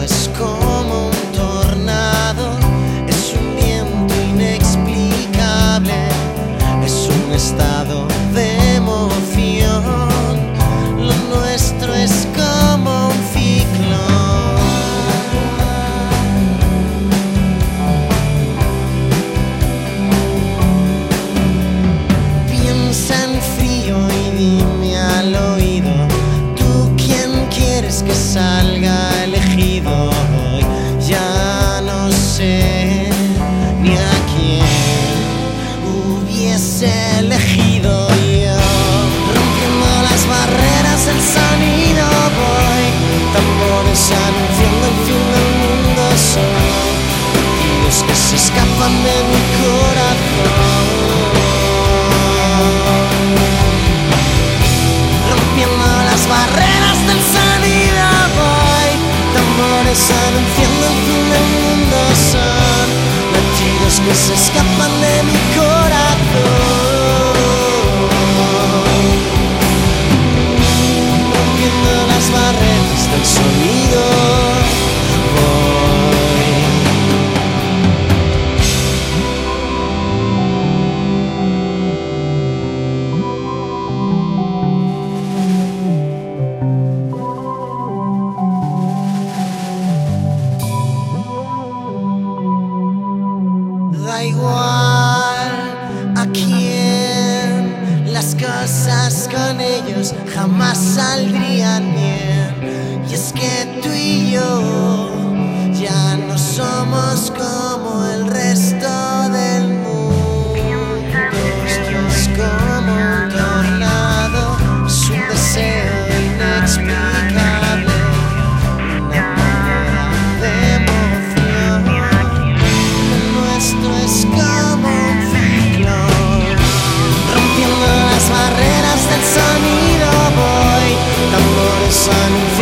es como un tornado, es un viento inexplicable, es un estado de emoción. Lo nuestro es como un ciclón. Piensa en frío y dime al oído, ¿tú quién quieres que salga elegido hoy? Ya no sé ni a quién hubiese elegido yo. Rompiendo las barreras del sonido voy, tambores anunciando el fin del mundo soy, latidos que se escapan de mi corazón. Rompiendo las barreras del sonido voy, tambores anunciando el fin del mundo son, latidos que se escapan de mi corazón. Rompiendo las barreras del sonido voy. Da igual a quién, las cosas con ellos jamás saldrían bien. Y es que tú y yo ya no somos como el resto del mundo. Esto es como un tornado, es un deseo inexplicable, una manera de emoción. Lo nuestro es como un ciclón. Rompiendo las barreras del sonido voy, tambores anunciando